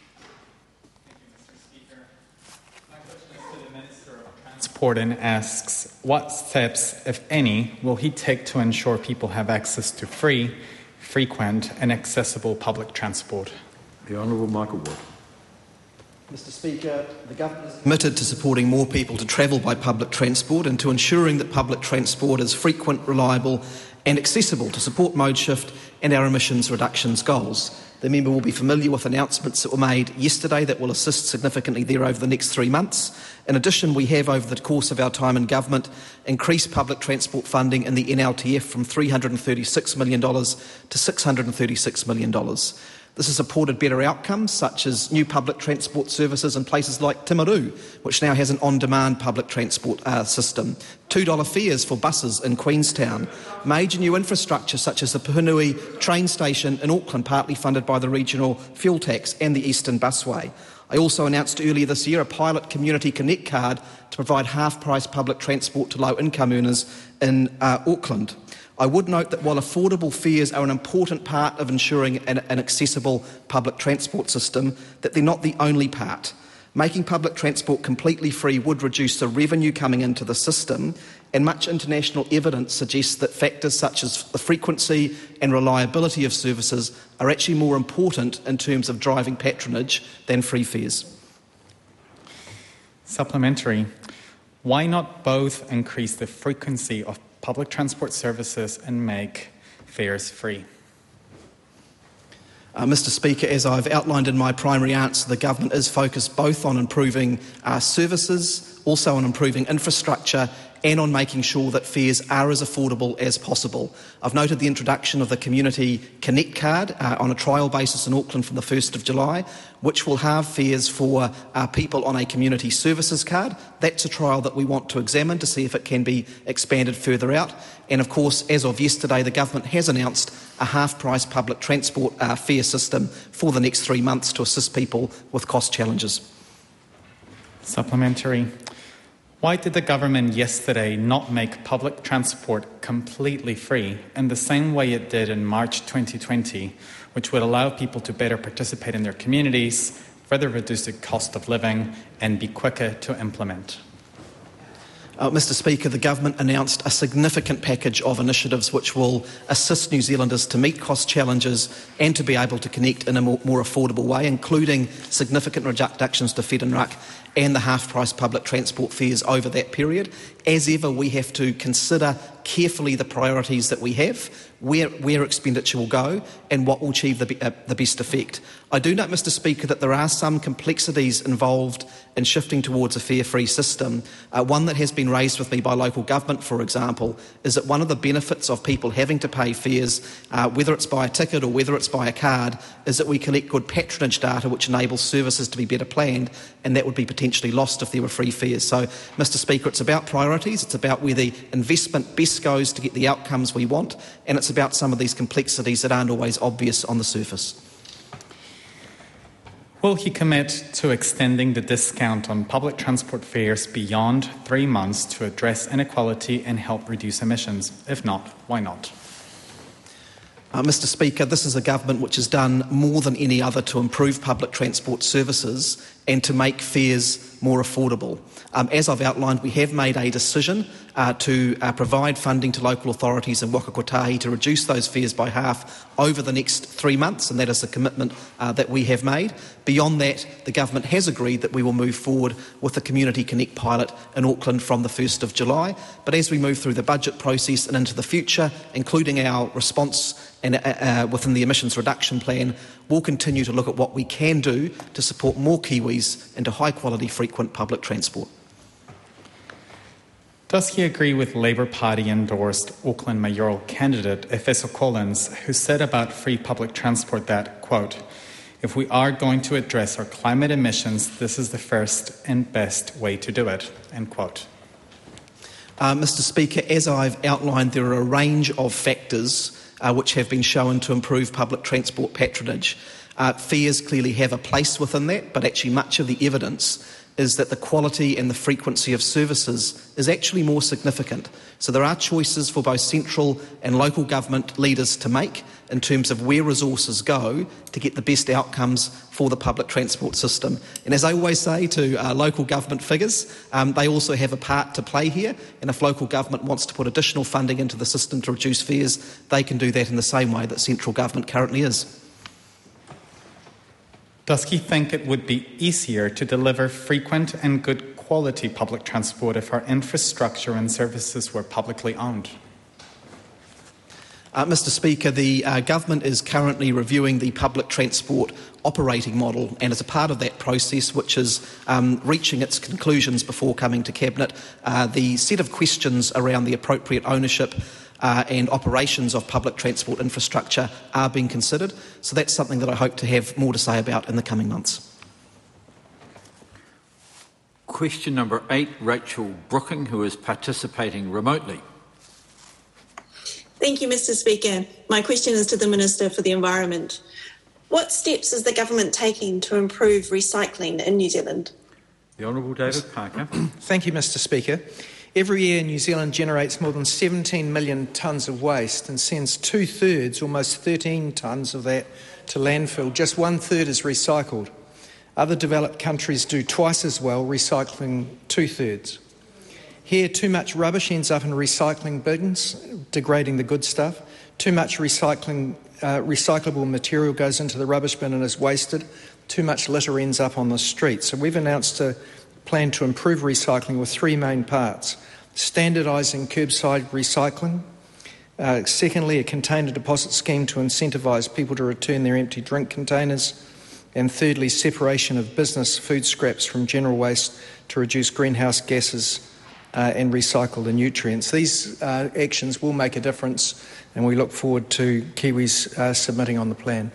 Transport asks, what steps, if any, will he take to ensure people have access to free, frequent and accessible public transport? The Honourable Michael Wood. Mister Speaker, the government is committed to supporting more people to travel by public transport and to ensuring that public transport is frequent, reliable and accessible to support mode shift and our emissions reductions goals. The member will be familiar with announcements that were made yesterday that will assist significantly there over the next three months. In addition, we have, over the course of our time in government, increased public transport funding in the N L T F from three hundred and thirty-six million dollars to six hundred and thirty-six million dollars. This has supported better outcomes, such as new public transport services in places like Timaru, which now has an on-demand public transport uh, system, two dollar fares for buses in Queenstown, major new infrastructure such as the Puhunui train station in Auckland, partly funded by the regional fuel tax, and the Eastern Busway. I also announced earlier this year a pilot Community Connect card to provide half-price public transport to low-income earners in uh, Auckland. I would note that while affordable fares are an important part of ensuring an, an accessible public transport system, that they're not the only part. Making public transport completely free would reduce the revenue coming into the system, and much international evidence suggests that factors such as the frequency and reliability of services are actually more important in terms of driving patronage than free fares. Supplementary. Why not both increase the frequency of public transport services and make fares free? Uh, Mister Speaker, as I've outlined in my primary answer, the government is focused both on improving uh, services, also on improving infrastructure, and on making sure that fares are as affordable as possible. I've noted the introduction of the Community Connect card uh, on a trial basis in Auckland from the first of July, which will have fares for uh, people on a community services card. That's a trial that we want to examine to see if it can be expanded further out. And of course, as of yesterday, the government has announced a half-price public transport uh, fare system for the next three months to assist people with cost challenges. Supplementary. Why did the government yesterday not make public transport completely free in the same way it did in March twenty twenty, which would allow people to better participate in their communities, further reduce the cost of living, and be quicker to implement? Uh, Mister Speaker, the government announced a significant package of initiatives which will assist New Zealanders to meet cost challenges and to be able to connect in a more, more affordable way, including significant reductions to Fed and R U C and the half-price public transport fares over that period. As ever, we have to consider carefully the priorities that we have, where, where expenditure will go and what will achieve the, uh, the best effect. I do note, Mister Speaker, that there are some complexities involved in shifting towards a fare-free system. Uh, one that has been raised with me by local government, for example, is that one of the benefits of people having to pay fares, uh, whether it's by a ticket or whether it's by a card, is that we collect good patronage data which enables services to be better planned, and that would be potentially lost if there were free fares. So, Mister Speaker, it's about priorities, it's about where the investment best goes to get the outcomes we want, and it's about some of these complexities that aren't always obvious on the surface. Will he commit to extending the discount on public transport fares beyond three months to address inequality and help reduce emissions? If not, why not? Uh, Mister Speaker, this is a government which has done more than any other to improve public transport services and to make fares more affordable. Um, as I've outlined, we have made a decision uh, to uh, provide funding to local authorities in Waka Kotahi to reduce those fares by half over the next three months, and that is the commitment uh, that we have made. Beyond that, the government has agreed that we will move forward with the Community Connect pilot in Auckland from the first of July. But as we move through the budget process and into the future, including our response and uh, uh, within the emissions reduction plan, we'll continue to look at what we can do to support more Kiwis into high-quality, frequent public transport. Does he agree with Labour Party-endorsed Auckland mayoral candidate Efeso Collins, who said about free public transport that, quote, "If we are going to address our climate emissions, this is the first and best way to do it," end quote? Uh, Mister Speaker, as I've outlined, there are a range of factors uh, which have been shown to improve public transport patronage. Uh, fares clearly have a place within that, but actually much of the evidence is that the quality and the frequency of services is actually more significant. So there are choices for both central and local government leaders to make in terms of where resources go to get the best outcomes for the public transport system. And as I always say to uh, local government figures, um, they also have a part to play here, and if local government wants to put additional funding into the system to reduce fares, they can do that in the same way that central government currently is. Does he think it would be easier to deliver frequent and good quality public transport if our infrastructure and services were publicly owned? Uh, Mr Speaker, the uh, government is currently reviewing the public transport operating model, and as a part of that process, which is um, reaching its conclusions before coming to Cabinet, uh, the set of questions around the appropriate ownership Uh, and operations of public transport infrastructure are being considered. So that's something that I hope to have more to say about in the coming months. Question number eight, Rachel Brooking, who is participating remotely. Thank you, Mr Speaker. My question is to the Minister for the Environment. What steps is the government taking to improve recycling in New Zealand? The Honourable David Parker. Thank you, Mr Speaker. Every year, New Zealand generates more than seventeen million tonnes of waste and sends two-thirds, almost thirteen tonnes of that, to landfill. Just one-third is recycled. Other developed countries do twice as well, recycling two-thirds. Here, too much rubbish ends up in recycling bins, degrading the good stuff. Too much recycling, uh, recyclable material goes into the rubbish bin and is wasted. Too much litter ends up on the street. So we've announced a plan to improve recycling with three main parts: standardising curbside recycling, uh, secondly, a container deposit scheme to incentivise people to return their empty drink containers, and thirdly, separation of business food scraps from general waste to reduce greenhouse gases uh, and recycle the nutrients. These uh, actions will make a difference, and we look forward to Kiwis uh, submitting on the plan.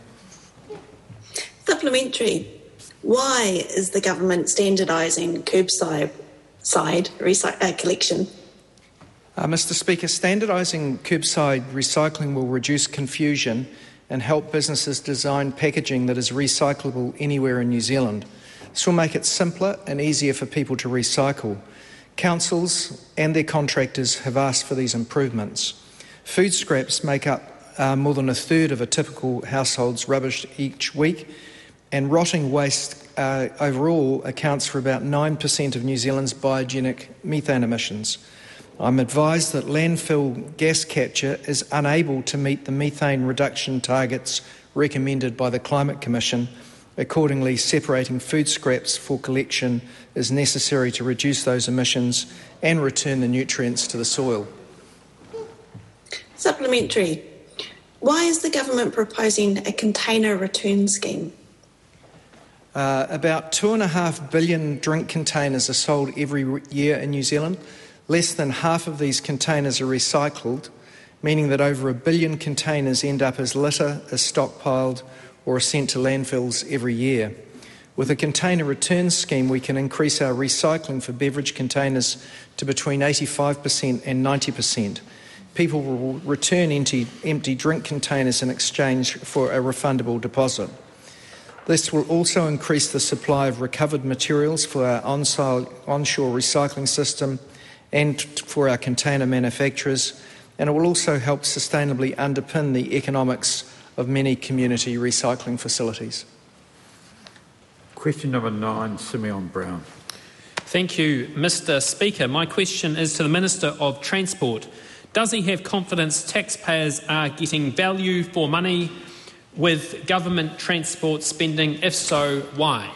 Supplementary. Why is the government standardising curbside side recy- uh, collection? Uh, Mr Speaker, standardising curbside recycling will reduce confusion and help businesses design packaging that is recyclable anywhere in New Zealand. This will make it simpler and easier for people to recycle. Councils and their contractors have asked for these improvements. Food scraps make up uh, more than a third of a typical household's rubbish each week, and rotting waste uh, overall accounts for about nine percent of New Zealand's biogenic methane emissions. I'm advised that landfill gas capture is unable to meet the methane reduction targets recommended by the Climate Commission. Accordingly, separating food scraps for collection is necessary to reduce those emissions and return the nutrients to the soil. Supplementary. Why is the government proposing a container return scheme? Uh, about two and a half billion drink containers are sold every year in New Zealand. Less than half of these containers are recycled, meaning that over a billion containers end up as litter, as stockpiled, or are sent to landfills every year. With a container return scheme, we can increase our recycling for beverage containers to between eighty-five percent and ninety percent. People will return empty, empty drink containers in exchange for a refundable deposit. This will also increase the supply of recovered materials for our onshore recycling system and for our container manufacturers, and it will also help sustainably underpin the economics of many community recycling facilities. Question number nine, Simeon Brown. Thank you, Mr Speaker. My question is to the Minister of Transport. Does he have confidence taxpayers are getting value for money with government transport spending? If so, why?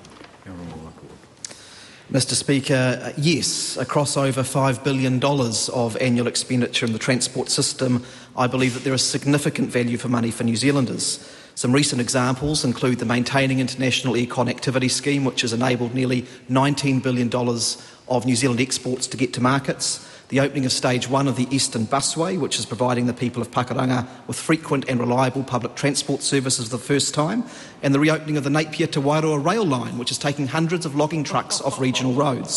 Mr Speaker, yes, across over five billion dollars of annual expenditure in the transport system, I believe that there is significant value for money for New Zealanders. Some recent examples include the Maintaining International Air Connectivity Scheme, which has enabled nearly nineteen billion dollars of New Zealand exports to get to markets, the opening of Stage one of the Eastern Busway, which is providing the people of Pakuranga with frequent and reliable public transport services for the first time, and the reopening of the Napier to Wairoa rail line, which is taking hundreds of logging trucks off regional roads.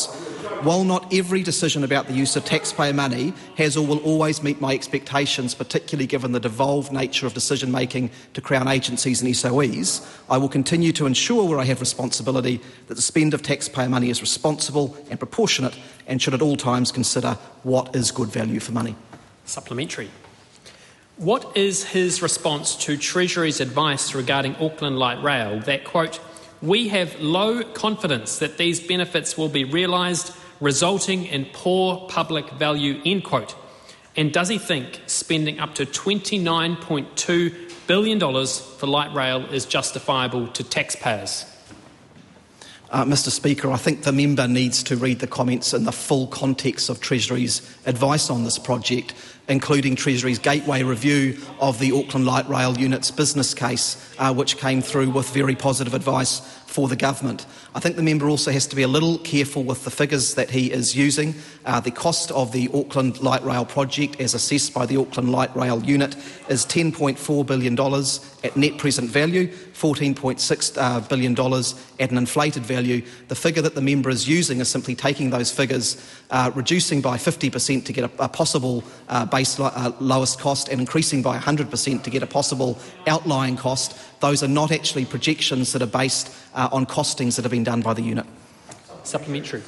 while not every decision about the use of taxpayer money has or will always meet my expectations, particularly given the devolved nature of decision-making to Crown agencies and S O Es, I will continue to ensure where I have responsibility that the spend of taxpayer money is responsible and proportionate and should at all times consider what is good value for money. Supplementary. What is his response to Treasury's advice regarding Auckland Light Rail that, quote, "We have low confidence that these benefits will be realised, resulting in poor public value," end quote? And does he think spending up to twenty-nine point two billion dollars for light rail is justifiable to taxpayers? Uh, Mr Speaker, I think the member needs to read the comments in the full context of Treasury's advice on this project, including Treasury's gateway review of the Auckland Light Rail Unit's business case, uh, which came through with very positive advice for the government. I think the member also has to be a little careful with the figures that he is using. Uh, the cost of the Auckland Light Rail project, as assessed by the Auckland Light Rail Unit, is ten point four billion dollars at net present value, fourteen point six uh, billion dollars at an inflated value. The figure that the member is using is simply taking those figures, uh, reducing by fifty percent to get a, a possible uh, base lo uh, lowest cost, and increasing by one hundred percent to get a possible outlying cost. Those are not actually projections that are based uh, on costings that have been done by the unit. Supplementary.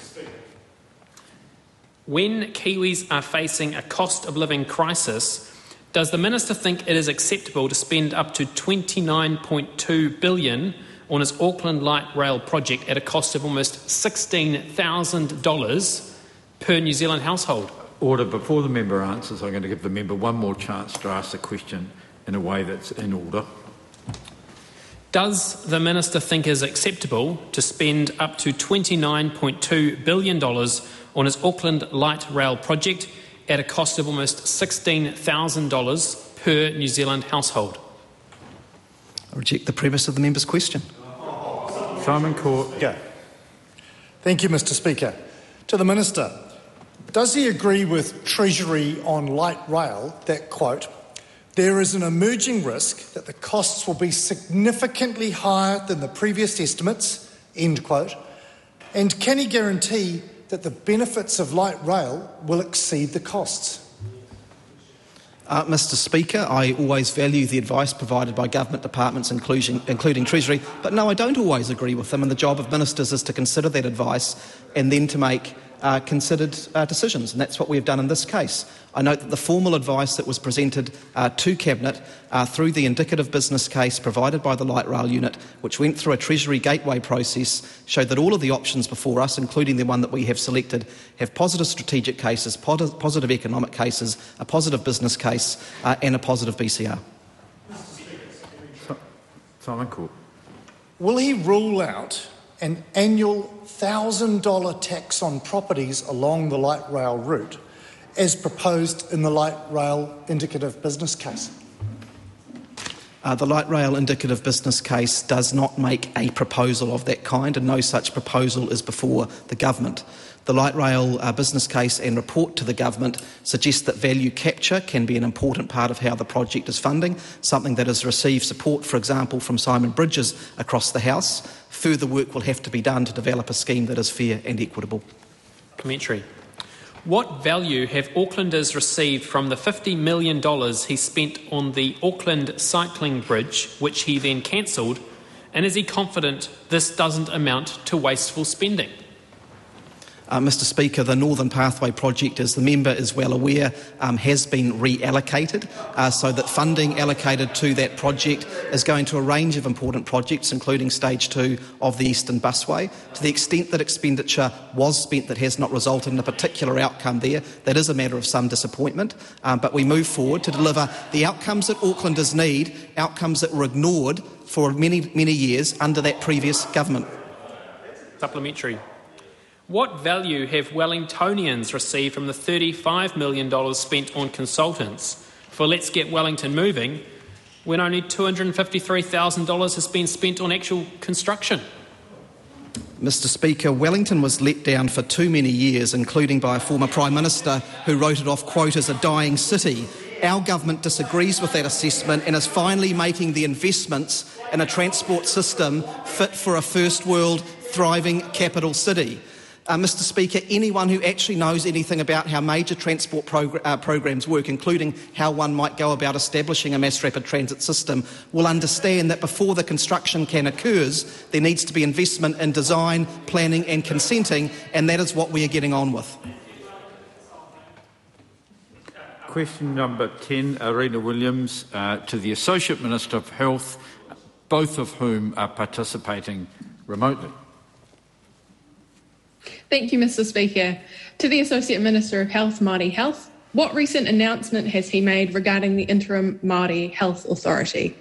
When Kiwis are facing a cost of living crisis, does the Minister think it is acceptable to spend up to twenty-nine point two billion dollars on his Auckland Light Rail project at a cost of almost sixteen thousand dollars per New Zealand household? Order. Before the member answers, I'm going to give the member one more chance to ask the question in a way that's in order. Does the Minister think it is acceptable to spend up to twenty-nine point two billion dollars on his Auckland Light Rail project at a cost of almost sixteen thousand dollars per New Zealand household? I reject the premise of the member's question. Simon Court. Yeah. Thank you, Mr Speaker. To the Minister, does he agree with Treasury on light rail that, quote, "There is an emerging risk that the costs will be significantly higher than the previous estimates," end quote, and can he guarantee that the benefits of light rail will exceed the costs? Uh, Mr Speaker, I always value the advice provided by government departments, including, including Treasury, but no, I don't always agree with them, and the job of ministers is to consider that advice and then to make uh, considered uh, decisions, and that's what we have done in this case. I note that the formal advice that was presented uh, to Cabinet uh, through the indicative business case provided by the Light Rail Unit, which went through a Treasury gateway process, showed that all of the options before us, including the one that we have selected, have positive strategic cases, positive economic cases, a positive business case uh, and a positive B C R. Simon Court. Will he rule out an annual one thousand dollars tax on properties along the light rail route, as proposed in the light rail indicative business case? Uh, the light rail indicative business case does not make a proposal of that kind, and no such proposal is before the government. The light rail uh, business case and report to the government suggests that value capture can be an important part of how the project is funding, something that has received support, for example, from Simon Bridges across the House. Further work will have to be done to develop a scheme that is fair and equitable. Commentary. What value have Aucklanders received from the fifty million dollars he spent on the Auckland Cycling Bridge, which he then cancelled, and is he confident this doesn't amount to wasteful spending? Uh, Mr Speaker, the Northern Pathway project, as the member is well aware, um, has been reallocated uh, so that funding allocated to that project is going to a range of important projects, including stage two of the Eastern Busway. To the extent that expenditure was spent that has not resulted in a particular outcome there, that is a matter of some disappointment, um, but we move forward to deliver the outcomes that Aucklanders need, outcomes that were ignored for many, many years under that previous government. Supplementary. What value have Wellingtonians received from the thirty-five million dollars spent on consultants for Let's Get Wellington Moving, when only two hundred fifty-three thousand dollars has been spent on actual construction? Mr Speaker, Wellington was let down for too many years, including by a former Prime Minister who wrote it off, quote, as a dying city. Our government disagrees with that assessment and is finally making the investments in a transport system fit for a first world thriving capital city. Uh, Mr Speaker, anyone who actually knows anything about how major transport progr- uh, programs work, including how one might go about establishing a mass rapid transit system, will understand that before the construction can occur, there needs to be investment in design, planning and consenting, and that is what we are getting on with. Question number ten, Arena Williams, uh, to the Associate Minister of Health, both of whom are participating remotely. Thank you, Mr Speaker. To the Associate Minister of Health, Māori Health, what recent announcement has he made regarding the interim Māori Health Authority?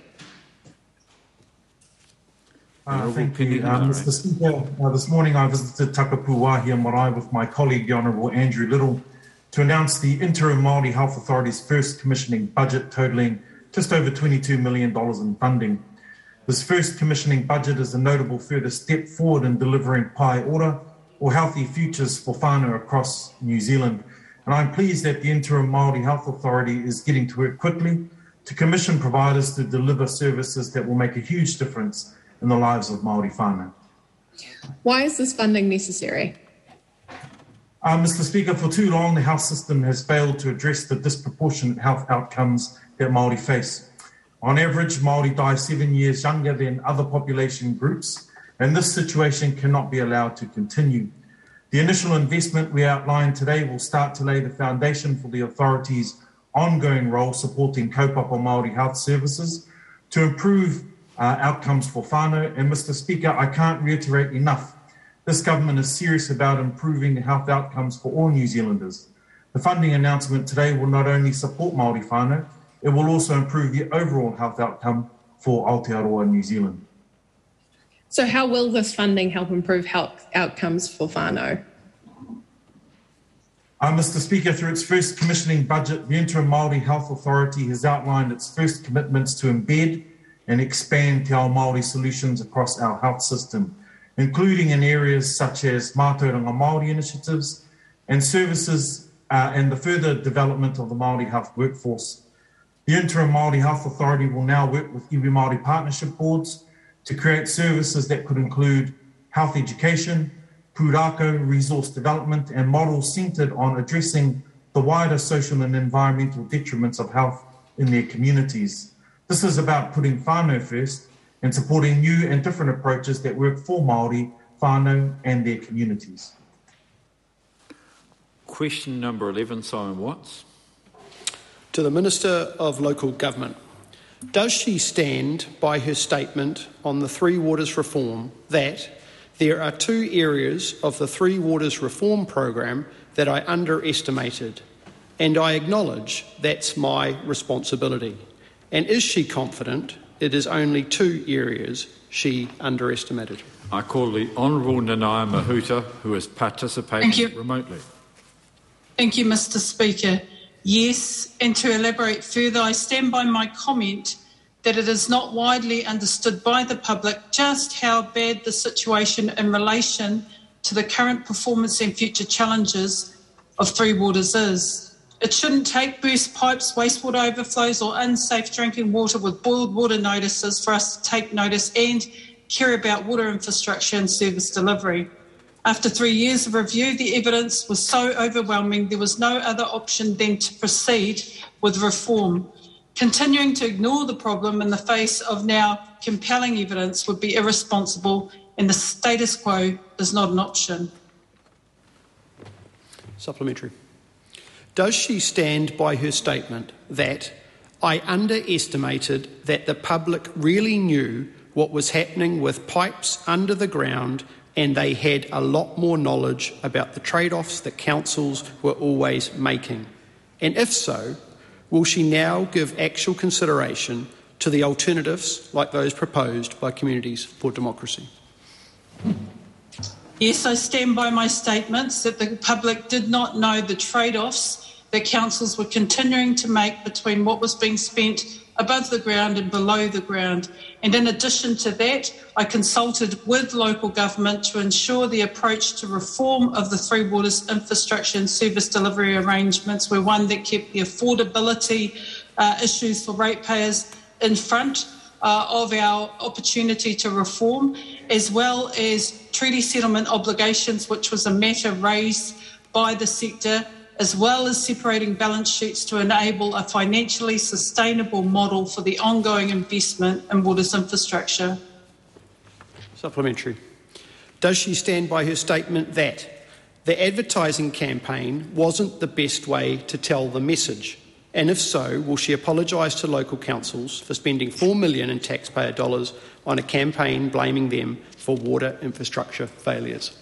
Uh, thank you, uh, Mr Speaker. Uh, this morning I visited Takapū Wāhia Marae with my colleague, the Honourable Andrew Little, to announce the interim Māori Health Authority's first commissioning budget totalling just over twenty-two million dollars in funding. This first commissioning budget is a notable further step forward in delivering pai ora, or healthy futures for whānau across New Zealand. And I'm pleased that the interim Māori Health Authority is getting to work quickly to commission providers to deliver services that will make a huge difference in the lives of Māori whānau. Why is this funding necessary? Uh, Mr Speaker, for too long the health system has failed to address the disproportionate health outcomes that Māori face. On average, Māori die seven years younger than other population groups, and this situation cannot be allowed to continue. The initial investment we outlined today will start to lay the foundation for the authority's ongoing role supporting kaupapa Māori health services to improve uh, outcomes for whānau. And Mr Speaker, I can't reiterate enough, this government is serious about improving the health outcomes for all New Zealanders. The funding announcement today will not only support Māori whānau, it will also improve the overall health outcome for Aotearoa New Zealand. So how will this funding help improve health outcomes for whānau? Uh, Mr Speaker, through its first commissioning budget, the Interim Māori Health Authority has outlined its first commitments to embed and expand Te Ao Māori solutions across our health system, including in areas such as Mātauranga Māori initiatives and services uh, and the further development of the Māori health workforce. The Interim Māori Health Authority will now work with iwi Māori partnership boards to create services that could include health education, pūrākau, resource development, and models centred on addressing the wider social and environmental detriments of health in their communities. This is about putting whānau first and supporting new and different approaches that work for Māori, whānau, and their communities. Question number eleven, Simon Watts. To the Minister of Local Government. Does she stand by her statement on the Three Waters reform that there are two areas of the Three Waters reform program that I underestimated, and I acknowledge that's my responsibility? And is she confident it is only two areas she underestimated? I call the Honourable Nanaia Mahuta, who is participating remotely. Thank you, Mr Speaker. Yes, and to elaborate further, I stand by my comment that it is not widely understood by the public just how bad the situation in relation to the current performance and future challenges of Three Waters is. It shouldn't take burst pipes, wastewater overflows or unsafe drinking water with boiled water notices for us to take notice and care about water infrastructure and service delivery. After three years of review, the evidence was so overwhelming there was no other option than to proceed with reform. Continuing to ignore the problem in the face of now compelling evidence would be irresponsible, and the status quo is not an option. Supplementary. Does she stand by her statement that I underestimated that the public really knew what was happening with pipes under the ground and they had a lot more knowledge about the trade-offs that councils were always making? And if so, will she now give actual consideration to the alternatives like those proposed by Communities for Democracy? Yes, I stand by my statements that the public did not know the trade-offs that councils were continuing to make between what was being spent above the ground and below the ground. And in addition to that, I consulted with local government to ensure the approach to reform of the Three Waters infrastructure and service delivery arrangements were one that kept the affordability uh, issues for ratepayers in front uh, of our opportunity to reform, as well as treaty settlement obligations, which was a matter raised by the sector, as well as separating balance sheets to enable a financially sustainable model for the ongoing investment in waters infrastructure. Supplementary. Does she stand by her statement that the advertising campaign wasn't the best way to tell the message? And if so, will she apologise to local councils for spending four million dollars in taxpayer dollars on a campaign blaming them for water infrastructure failures?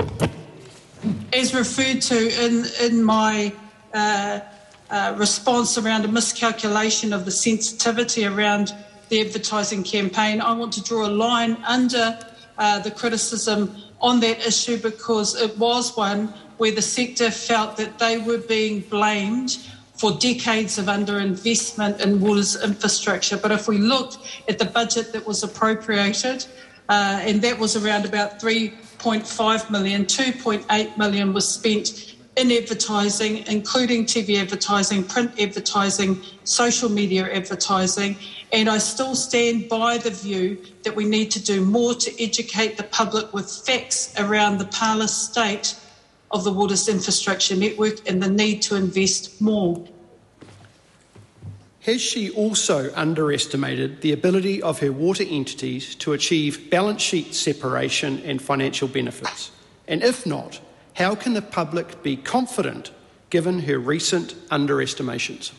As referred to in, in my uh, uh, response around a miscalculation of the sensitivity around the advertising campaign, I want to draw a line under uh, the criticism on that issue, because it was one where the sector felt that they were being blamed for decades of underinvestment in waters infrastructure. But if we look at the budget that was appropriated, uh, and that was around about three point five million, two point eight million was spent in advertising, including T V advertising, print advertising, social media advertising, and I still stand by the view that we need to do more to educate the public with facts around the parlous state of the waters infrastructure network and the need to invest more. Has she also underestimated the ability of her water entities to achieve balance sheet separation and financial benefits? And if not, how can the public be confident given her recent underestimations?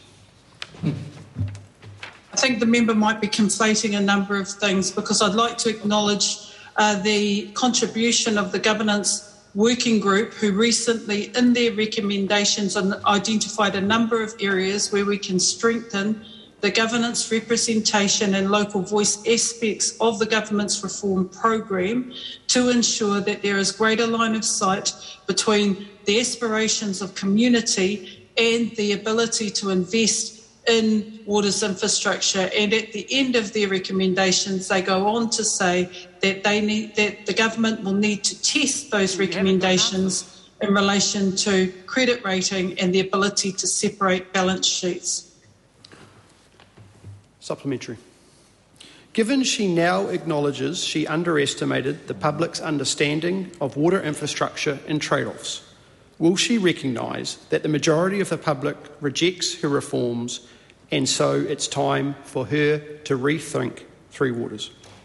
I think the member might be conflating a number of things, because I'd like to acknowledge uh, the contribution of the governance working group, who recently in their recommendations identified a number of areas where we can strengthen the governance representation and local voice aspects of the government's reform program to ensure that there is greater line of sight between the aspirations of community and the ability to invest in waters infrastructure. And at the end of their recommendations, they go on to say that they need that the government will need to test those recommendations in relation to credit rating and the ability to separate balance sheets. Supplementary. Given she now acknowledges she underestimated the public's understanding of water infrastructure and trade-offs, will she recognise that the majority of the public rejects her reforms, and so it's time for her to rethink Three Waters?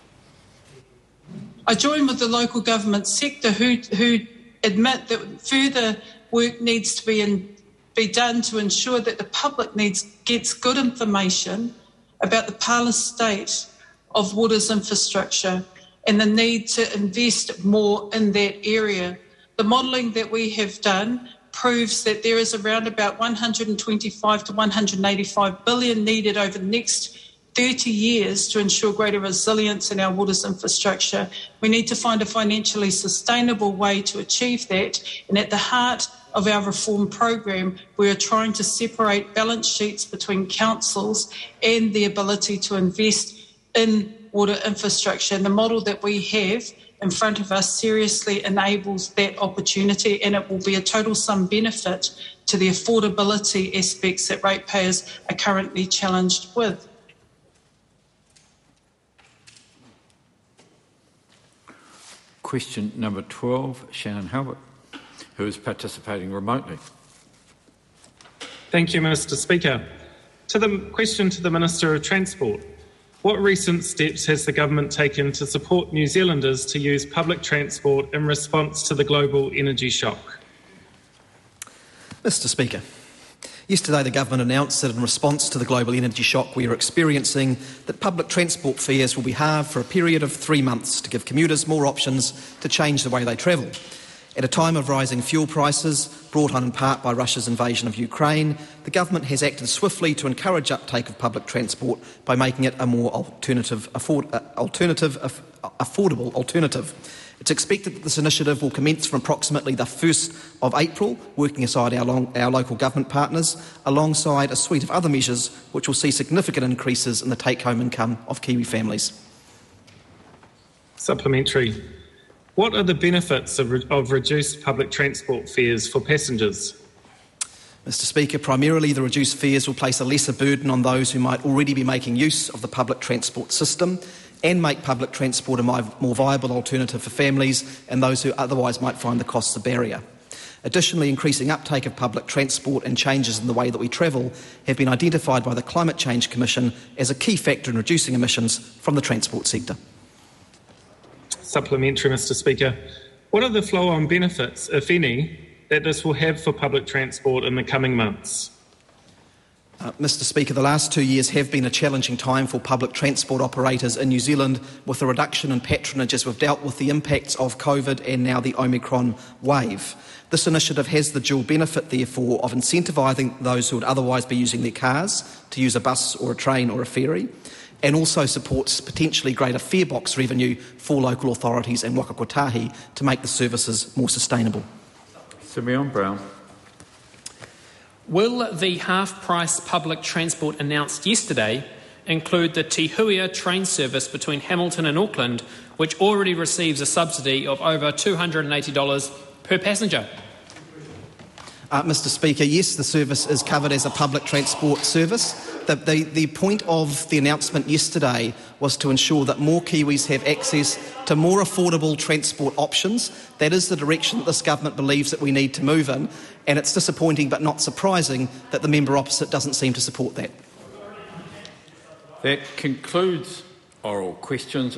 I join with the local government sector who, who admit that further work needs to be, in, be done to ensure that the public needs, gets good information about the parlous state of waters infrastructure and the need to invest more in that area. The modelling that we have done proves that there is around about one hundred twenty-five to one hundred eighty-five billion needed over the next thirty years to ensure greater resilience in our waters infrastructure. We need to find a financially sustainable way to achieve that, and at the heart of our reform program, we are trying to separate balance sheets between councils and the ability to invest in water infrastructure. And the model that we have in front of us seriously enables that opportunity, and it will be a total sum benefit to the affordability aspects that ratepayers are currently challenged with. Question number twelve, Shannon Halbert, who is participating remotely. Thank you, Mister Speaker. To the question to the Minister of Transport, what recent steps has the government taken to support New Zealanders to use public transport in response to the global energy shock? Mister Speaker, yesterday the government announced that in response to the global energy shock we are experiencing, that public transport fares will be halved for a period of three months to give commuters more options to change the way they travel. At a time of rising fuel prices, brought on in part by Russia's invasion of Ukraine, the government has acted swiftly to encourage uptake of public transport by making it a more alternative, afford, uh, alternative, uh, affordable alternative. It's expected that this initiative will commence from approximately the first of April, working aside our, long, our local government partners, alongside a suite of other measures which will see significant increases in the take-home income of Kiwi families. Supplementary. What are the benefits of, re- of reduced public transport fares for passengers? Mister Speaker, primarily the reduced fares will place a lesser burden on those who might already be making use of the public transport system, and make public transport a more viable alternative for families and those who otherwise might find the costs a barrier. Additionally, increasing uptake of public transport and changes in the way that we travel have been identified by the Climate Change Commission as a key factor in reducing emissions from the transport sector. Supplementary, Mr Speaker. What are the flow-on benefits, if any, that this will have for public transport in the coming months? Uh, Mr Speaker, the last two years have been a challenging time for public transport operators in New Zealand, with a reduction in patronage as we've dealt with the impacts of COVID and now the Omicron wave. This initiative has the dual benefit, therefore, of incentivising those who would otherwise be using their cars to use a bus or a train or a ferry, and also supports potentially greater fare box revenue for local authorities and Waka Kotahi to make the services more sustainable. Simeon Brown. Will the half-price public transport announced yesterday include the Te Huia train service between Hamilton and Auckland, which already receives a subsidy of over two hundred eighty dollars per passenger? Uh, Mr Speaker, yes, the service is covered as a public transport service. The, the, the point of the announcement yesterday was to ensure that more Kiwis have access to more affordable transport options. That is the direction that this government believes that we need to move in, and it's disappointing but not surprising that the member opposite doesn't seem to support that. That concludes oral questions.